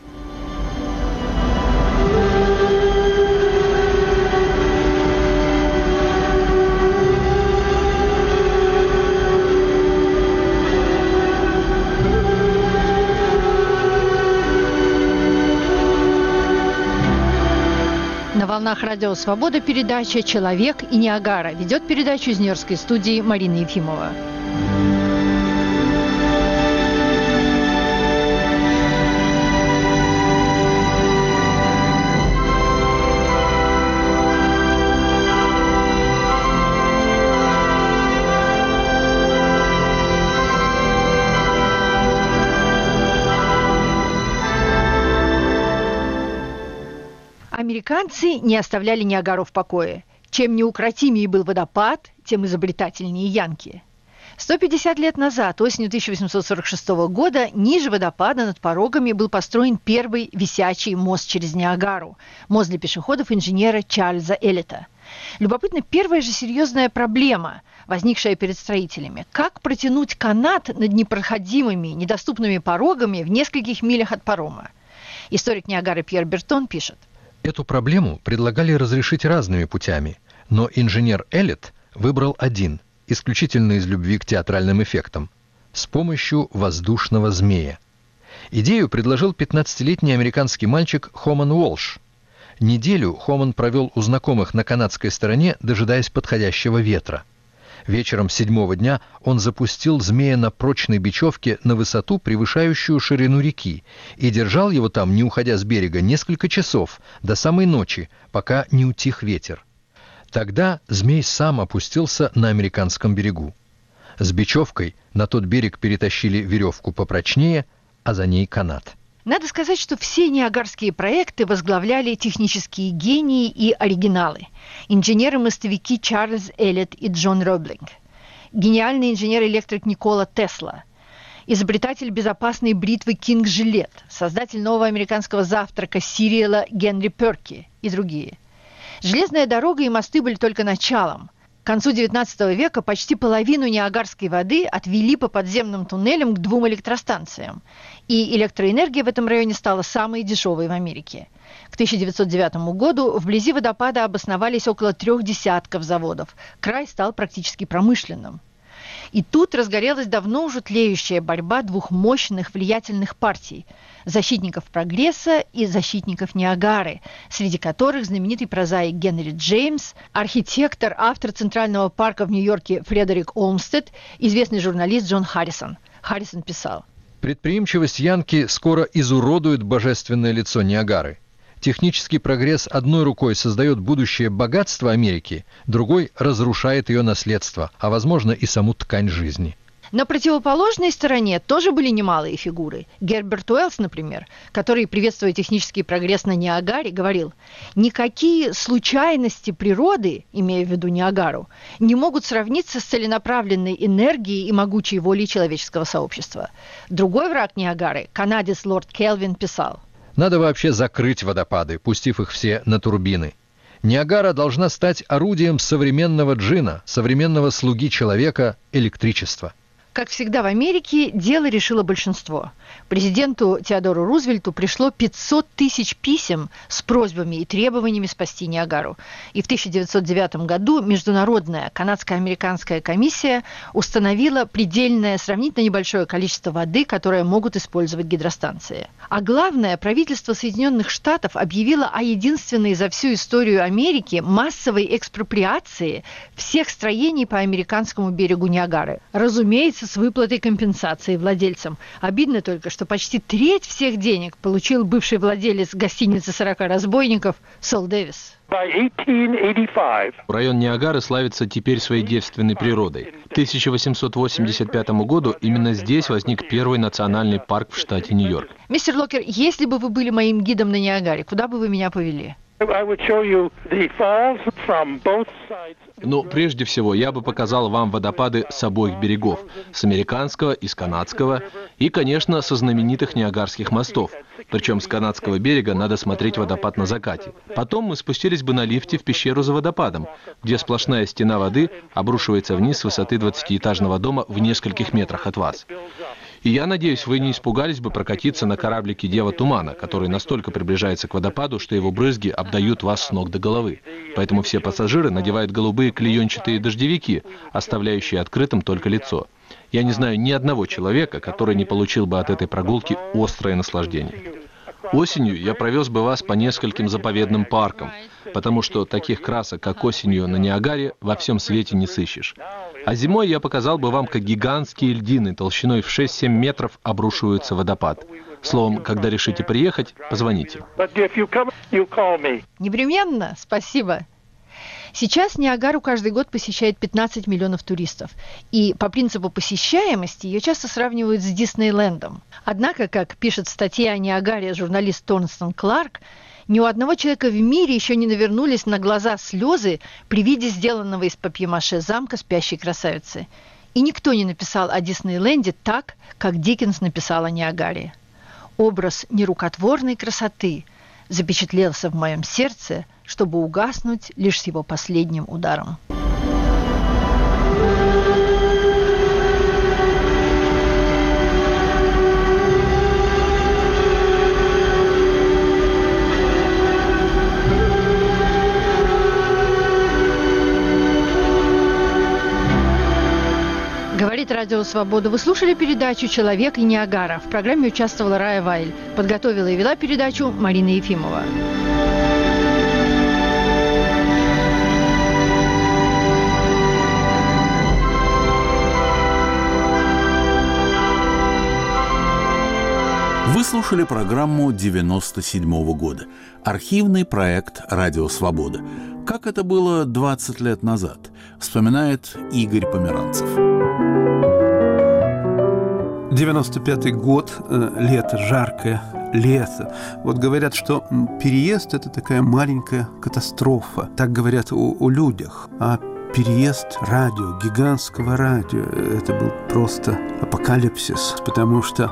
На волнах Радио Свобода передача «Человек и Ниагара». Ведет передачу из Нью-Йоркской студии Марина Ефимова. Американцы не оставляли Ниагару в покое. Чем неукротимее был водопад, тем изобретательнее янки. 150 лет назад, осенью 1846 года, ниже водопада над порогами был построен первый висячий мост через Ниагару. Мост для пешеходов инженера Чарльза Эллиота. Любопытно, первая же серьезная проблема, возникшая перед строителями. Как протянуть канат над непроходимыми, недоступными порогами в нескольких милях от парома? Историк Ниагары Пьер Бертон пишет. Эту проблему предлагали разрешить разными путями, но инженер Эллиот выбрал один, исключительно из любви к театральным эффектам, с помощью воздушного змея. Идею предложил 15-летний американский мальчик Хоман Уолш. Неделю Хоман провел у знакомых на канадской стороне, дожидаясь подходящего ветра. Вечером 7-го дня он запустил змея на прочной бечевке на высоту, превышающую ширину реки, и держал его там, не уходя с берега, несколько часов, до самой ночи, пока не утих ветер. Тогда змей сам опустился на американском берегу. С бечевкой на тот берег перетащили веревку попрочнее, а за ней канат. Надо сказать, что все ниагарские проекты возглавляли технические гении и оригиналы. Инженеры-мостовики Чарльз Эллиот и Джон Роблинг. Гениальный инженер-электрик Никола Тесла. Изобретатель безопасной бритвы Кинг Жилет. Создатель нового американского завтрака Сириэла Генри Перки и другие. Железная дорога и мосты были только началом. К концу XIX века почти половину ниагарской воды отвели по подземным туннелям к 2 электростанциям. И электроэнергия в этом районе стала самой дешевой в Америке. К 1909 году вблизи водопада обосновались около 3 десятков заводов. Край стал практически промышленным. И тут разгорелась давно уже тлеющая борьба двух мощных влиятельных партий – защитников прогресса и защитников Ниагары, среди которых знаменитый прозаик Генри Джеймс, архитектор, автор Центрального парка в Нью-Йорке Фредерик Олмстед, известный журналист Джон Харрисон. Харрисон писал: «Предприимчивость янки скоро изуродует божественное лицо Ниагары. Технический прогресс одной рукой создает будущее богатство Америки, другой разрушает ее наследство, а, возможно, и саму ткань жизни». На противоположной стороне тоже были немалые фигуры. Герберт Уэллс, например, который, приветствуя технический прогресс на Ниагаре, говорил: «Никакие случайности природы, имея в виду Ниагару, не могут сравниться с целенаправленной энергией и могучей волей человеческого сообщества». Другой враг Ниагары, канадец лорд Келвин, писал: «Надо вообще закрыть водопады, пустив их все на турбины. Ниагара должна стать орудием современного джина, современного слуги человека, электричества». Как всегда в Америке, дело решило большинство. Президенту Теодору Рузвельту пришло 500 тысяч писем с просьбами и требованиями спасти Ниагару. И в 1909 году Международная канадско-американская комиссия установила предельное сравнительно небольшое количество воды, которое могут использовать гидростанции. А главное, правительство Соединенных Штатов объявило о единственной за всю историю Америки массовой экспроприации всех строений по американскому берегу Ниагары. Разумеется, с выплатой компенсации владельцам. Обидно только, что почти треть всех денег получил бывший владелец гостиницы 40 разбойников Сол Дэвис. Район Ниагары славится теперь своей девственной природой. К 1885 году именно здесь возник первый национальный парк в штате Нью-Йорк. Мистер Локер, если бы вы были моим гидом на Ниагаре, куда бы вы меня повели? Но прежде всего я бы показал вам водопады с обоих берегов, с американского и с канадского, и, конечно, со знаменитых Ниагарских мостов. Причем с канадского берега надо смотреть водопад на закате. Потом мы спустились бы на лифте в пещеру за водопадом, где сплошная стена воды обрушивается вниз с высоты 20-этажного дома в нескольких метрах от вас. И я надеюсь, вы не испугались бы прокатиться на кораблике «Дева Тумана», который настолько приближается к водопаду, что его брызги обдают вас с ног до головы. Поэтому все пассажиры надевают голубые клеенчатые дождевики, оставляющие открытым только лицо. Я не знаю ни одного человека, который не получил бы от этой прогулки острое наслаждение. Осенью я провез бы вас по нескольким заповедным паркам, потому что таких красок, как осенью на Ниагаре, во всем свете не сыщешь. А зимой я показал бы вам, как гигантские льдины толщиной в 6-7 метров обрушиваются в водопад. Словом, когда решите приехать, позвоните. Непременно, спасибо. Сейчас Ниагару каждый год посещает 15 миллионов туристов. И по принципу посещаемости ее часто сравнивают с Диснейлендом. Однако, как пишет в статье о Ниагаре журналист Торнстон Кларк, Ни у одного человека в мире еще не навернулись на глаза слезы при виде сделанного из папье-маше замка спящей красавицы. И никто не написал о Диснейленде так, как Диккенс написал о Ниагаре. Образ нерукотворной красоты запечатлелся в моем сердце, чтобы угаснуть лишь с его последним ударом. Говорит Радио Свобода. Вы слушали передачу «Человек и Ниагара». В программе участвовала Рая Вайль. Подготовила и вела передачу Марина Ефимова. Вы слушали программу 1997 года. Архивный проект «Радио Свобода». Как это было 20 лет назад, вспоминает Игорь Померанцев. 95-й год, лето, жаркое лето. Вот говорят, что переезд – это такая маленькая катастрофа. Так говорят о людях. А переезд радио, гигантского радио – это был просто апокалипсис, потому что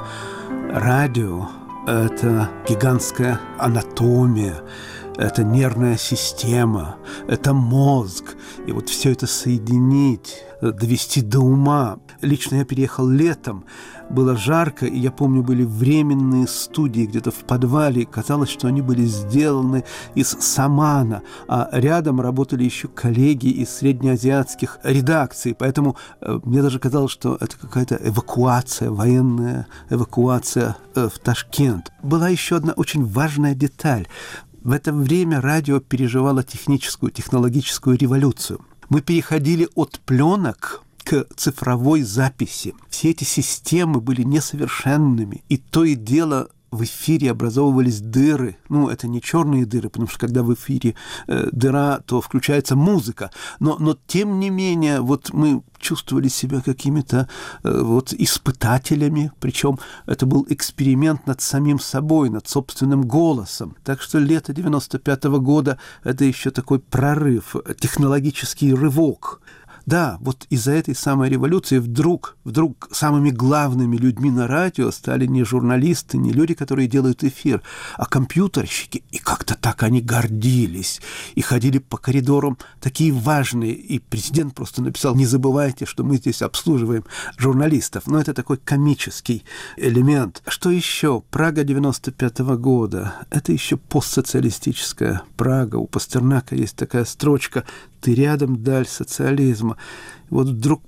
радио – это гигантская анатомия, это нервная система, это мозг. И вот все это соединить, довести до ума. Лично я переехал летом, было жарко, и я помню, были временные студии где-то в подвале. Казалось, что они были сделаны из самана, а рядом работали еще коллеги из среднеазиатских редакций. Поэтому мне даже казалось, что это какая-то эвакуация, военная эвакуация в Ташкент. Была еще одна очень важная деталь. В это время радио переживало технологическую революцию. Мы переходили от пленок к цифровой записи. Все эти системы были несовершенными, и то и дело в эфире образовывались дыры. Ну, это не черные дыры, потому что когда в эфире дыра, то включается музыка. Но тем не менее, вот мы чувствовали себя какими-то вот испытателями, причем это был эксперимент над самим собой, над собственным голосом. Так что лето 95-го года – это еще такой прорыв, технологический рывок. Да, вот из-за этой самой революции вдруг самыми главными людьми на радио стали не журналисты, не люди, которые делают эфир, а компьютерщики. И как-то так они гордились. И ходили по коридорам такие важные. И президент просто написал: не забывайте, что мы здесь обслуживаем журналистов. Но это такой комический элемент. Что еще? Прага 95-го года. Это еще постсоциалистическая Прага. У Пастернака есть такая строчка: «Ты рядом, даль социализма». Вот вдруг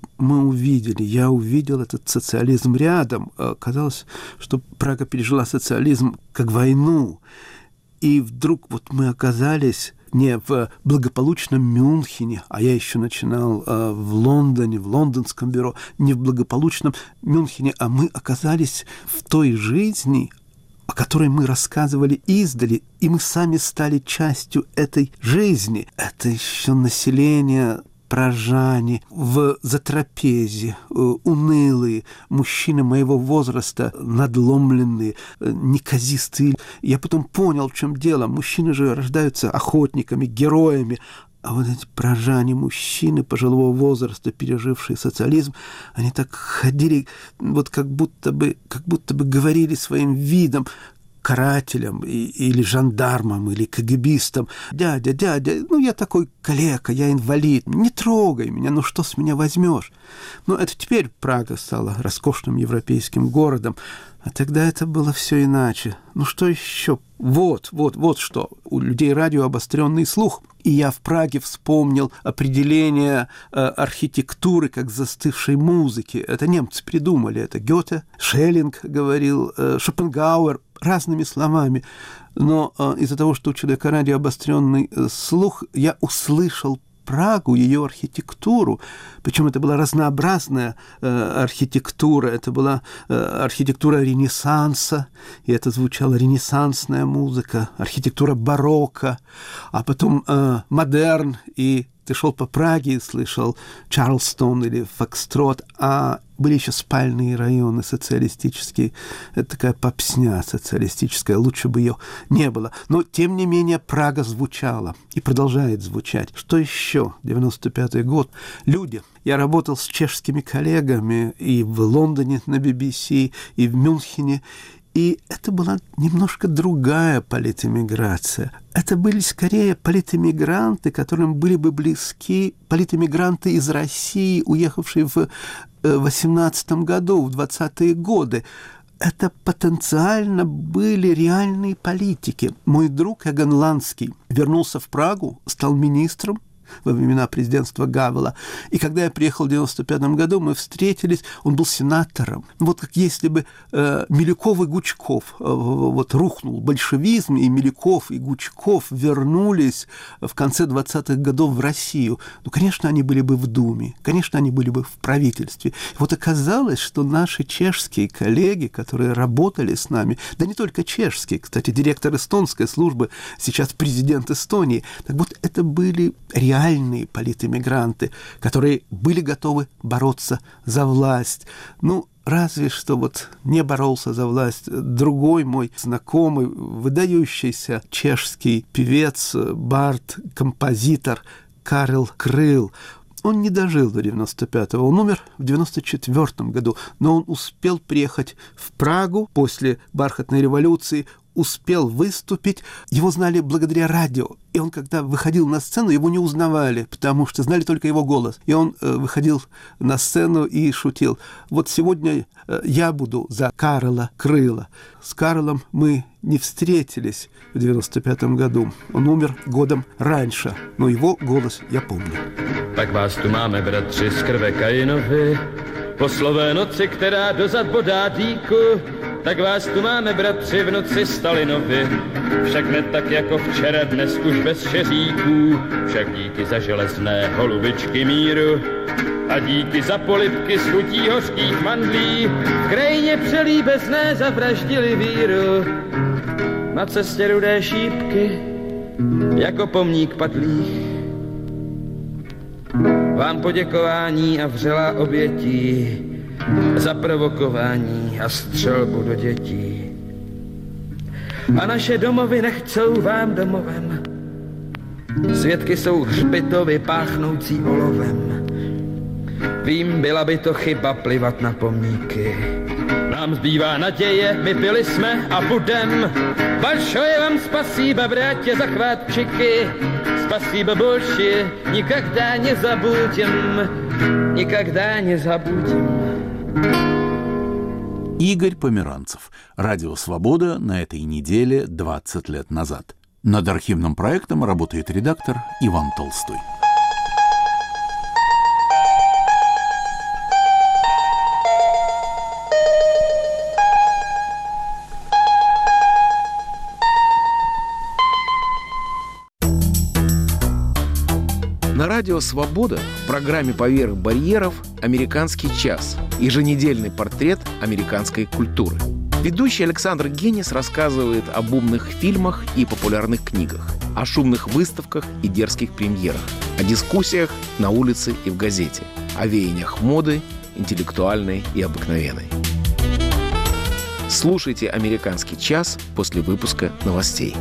я увидел этот социализм рядом. Казалось, что Прага пережила социализм как войну. И вдруг вот мы оказались не в благополучном Мюнхене, а я еще начинал в Лондоне, в лондонском бюро, не в благополучном Мюнхене, а мы оказались в той жизни, о которой мы рассказывали издали, и мы сами стали частью этой жизни. Это еще население пражане, в затрапезе, унылые, мужчины моего возраста, надломленные, неказистые. Я потом понял, в чем дело. Мужчины же рождаются охотниками, героями, а вот эти пражане, мужчины пожилого возраста, пережившие социализм, они так ходили, вот как будто бы говорили своим видом карателям или жандармам, или КГБистам: дядя, я такой калека, я инвалид, не трогай меня, что с меня возьмешь? Это теперь Прага стала роскошным европейским городом, а тогда это было все иначе. Что еще? Вот что. У людей радио обостренный слух. И я в Праге вспомнил определение архитектуры как застывшей музыки. Это немцы придумали. Это Гёте, Шеллинг говорил, Шопенгауэр, разными словами. Но из-за того, что у человека радио обостренный слух, я услышал Прагу, ее архитектуру. Причем это была разнообразная архитектура. Это была архитектура Ренессанса, и это звучала ренессансная музыка, архитектура барокко, а потом модерн и ты шел по Праге и слышал Чарльстон или Фокстрот, а были еще спальные районы социалистические. Это такая попсня социалистическая, лучше бы ее не было. Но, тем не менее, Прага звучала и продолжает звучать. Что еще? 95-й год. Люди. Я работал с чешскими коллегами и в Лондоне на BBC, и в Мюнхене. И это была немножко другая политэмиграция. Это были скорее политэмигранты, которым были бы близки политэмигранты из России, уехавшие в 18 году, в 20-е годы. Это потенциально были реальные политики. Мой друг Эгон Ланский вернулся в Прагу, стал министром во времена президентства Гавела. И когда я приехал в 95 году, мы встретились, он был сенатором. Вот как если бы Милюков и Гучков, вот рухнул большевизм, и Милюков и Гучков вернулись в конце 20-х годов в Россию. Ну, конечно, они были бы в Думе, конечно, они были бы в правительстве. И вот оказалось, что наши чешские коллеги, которые работали с нами, да не только чешские, кстати, директор эстонской службы, сейчас президент Эстонии, так вот это были реальные политэмигранты, которые были готовы бороться за власть. Ну, разве что вот не боролся за власть другой мой знакомый, выдающийся чешский певец, бард, композитор Карел Крыл. Он не дожил до 95-го, он умер в 94-м году, но он успел приехать в Прагу после бархатной революции, успел выступить, его знали благодаря радио. И он, когда выходил на сцену, его не узнавали, потому что знали только его голос. И он выходил на сцену и шутил. Вот сегодня я буду за Карела Крыла. С Карлом мы не встретились в 95-м году. Он умер годом раньше, но его голос я помню. Tak vás tu máme, bratři, z krve Kainovi, po slové noci, která dozad bodá dýku. Tak vás tu máme, bratři, v noci Stalinovi, však ne tak jako včera, dnes už bez šeříků, však díky za železné holubičky míru a díky za polibky z chutí hořkých mandlí, v krajině přelíbezné zavraždili víru. Na cestě rudé šípky, jako pomník padlých, vám poděkování a vřelá obětí za provokování a střelbu do dětí. A naše domovy nechcou vám domovem. Svědky jsou hřbitovy páchnoucí olovem. Vím, byla by to chyba plivat na pomníky. Nám zbývá naděje, my byli jsme a budem. Большое вам спасибо, братья захватчики. Спасибо большое, никогда не забудем. Никогда не забудем. Игорь Померанцев. Радио «Свобода» на этой неделе 20 лет назад. Над архивным проектом работает редактор Иван Толстой. На радио «Свобода» в программе «Поверх барьеров» «Американский час» – еженедельный портрет американской культуры. Ведущий Александр Генис рассказывает об умных фильмах и популярных книгах, о шумных выставках и дерзких премьерах, о дискуссиях на улице и в газете, о веяниях моды, интеллектуальной и обыкновенной. Слушайте «Американский час» после выпуска новостей.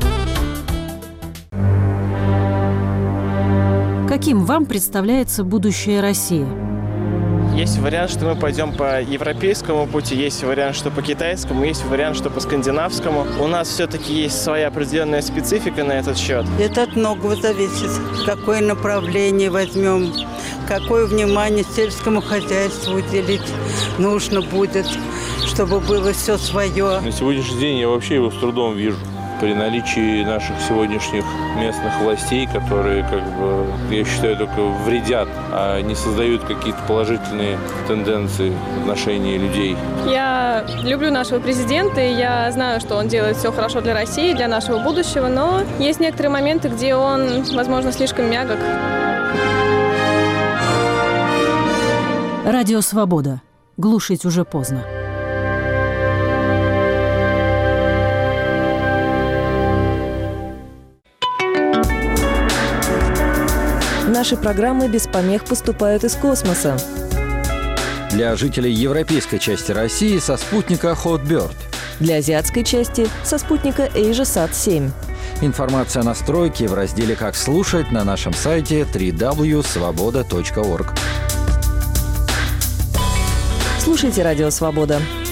Каким вам представляется будущее России? Есть вариант, что мы пойдем по европейскому пути, есть вариант, что по китайскому, есть вариант, что по скандинавскому. У нас все-таки есть своя определенная специфика на этот счет. Это от многого зависит. Какое направление возьмем, какое внимание сельскому хозяйству уделить нужно будет, чтобы было все свое. На сегодняшний день я вообще его с трудом вижу. При наличии наших сегодняшних местных властей, которые, я считаю, только вредят, а не создают какие-то положительные тенденции в отношении людей. Я люблю нашего президента, и я знаю, что он делает все хорошо для России, для нашего будущего, но есть некоторые моменты, где он, возможно, слишком мягок. Радио «Свобода». Глушить уже поздно. Наши программы без помех поступают из космоса. Для жителей европейской части России со спутника Hotbird. Для азиатской части со спутника AsiaSat-7. Информация о настройке в разделе «Как слушать» на нашем сайте www.svoboda.org. Слушайте «Радио Свобода».